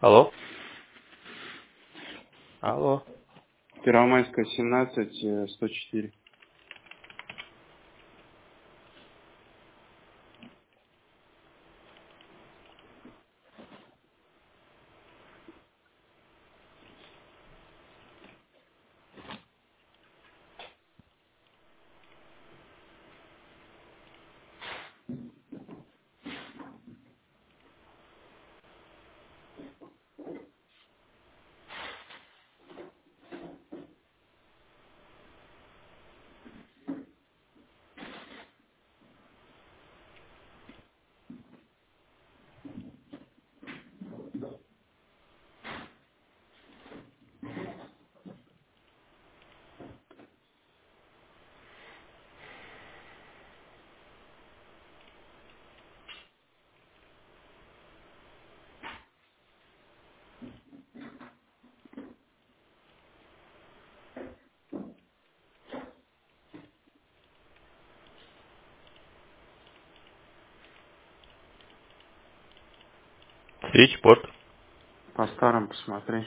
Алло? Алло? Первомайская, 17, 104. Свитчборд. По старым посмотри.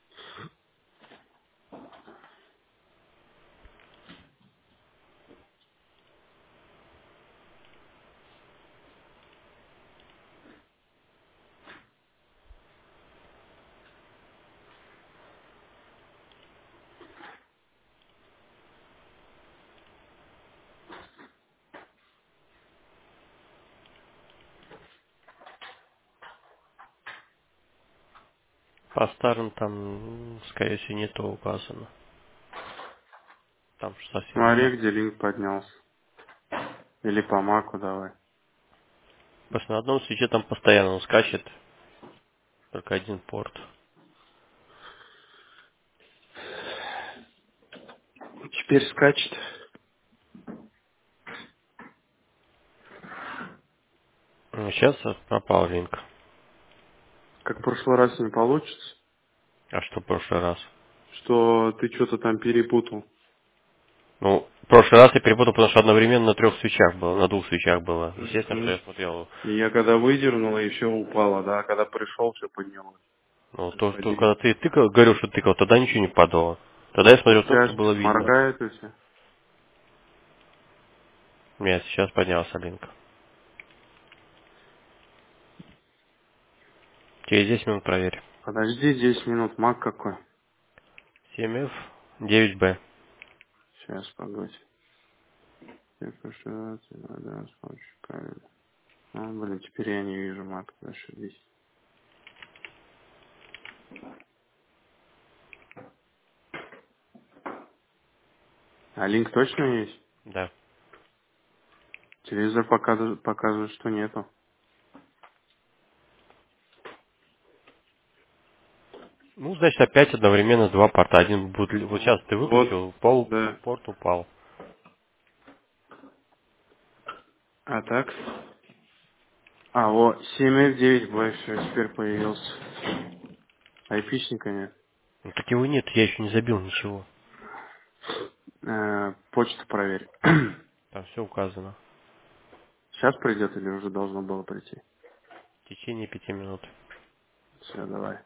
По старым там, скорее всего, не то указано. Там же совсем старый. Смотри, где линк поднялся. Или по маку давай. Просто на одном свече там постоянно он скачет. Только один порт. Теперь скачет. Ну, сейчас пропал линк. Как в прошлый раз не получится, А что в прошлый раз? что ты что-то там перепутал. Ну, в прошлый раз я перепутал, потому что одновременно на 3 свечах было, на 2 свечах было. Естественно, что Мгм. я смотрел. И я когда выдернул, и все упало, да. А когда пришел, все поднялось. Ну, то, Господин. когда ты тыкал, говорил, что тыкал, тогда ничего не падало. Тогда я смотрел то, Сейчас что было видно. моргает у тебя. Нет, сейчас поднялся линк. Через 10 минут проверь. Подожди 10 минут, маг какой. 7F 9B. Сейчас, погодь. Я прошу, да, с помощью камеры. Блин, теперь я не вижу маг, зашибись. А линк точно есть? Да. Телевизор показывает, что нету. Ну, значит, опять одновременно 2 порта. Один будет... Вот сейчас ты Вот, выключил, пол, да. порт упал. А так? А, вот, 7F9 больше теперь появился. Айпишника нет. Ну, так его нет, я еще не забил ничего. Почту проверь. Там все указано. Сейчас придет или уже должно было прийти? В течение 5 минут. Все, давай.